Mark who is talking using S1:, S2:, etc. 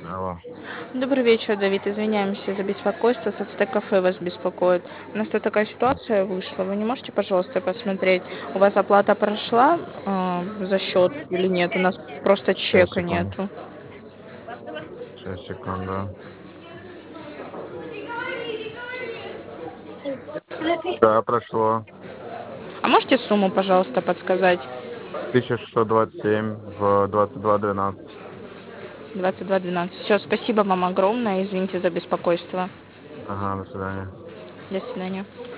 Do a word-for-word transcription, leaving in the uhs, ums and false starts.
S1: Алло.
S2: Добрый вечер, Давид. Извиняемся за беспокойство. Соцтек-кафе вас беспокоит. У нас тут такая ситуация вышла. Вы не можете, пожалуйста, посмотреть, у вас оплата прошла э, за счет или нет? У нас просто
S1: Сейчас,
S2: чека
S1: секунду.
S2: нету.
S1: Сейчас, секунду. Да, прошло.
S2: А можете сумму, пожалуйста, подсказать?
S1: тысяча шестьсот двадцать семь в двадцать два двенадцать.
S2: двадцать два двенадцать. Все, спасибо вам огромное. Извините за беспокойство.
S1: Ага, до свидания.
S2: До свидания.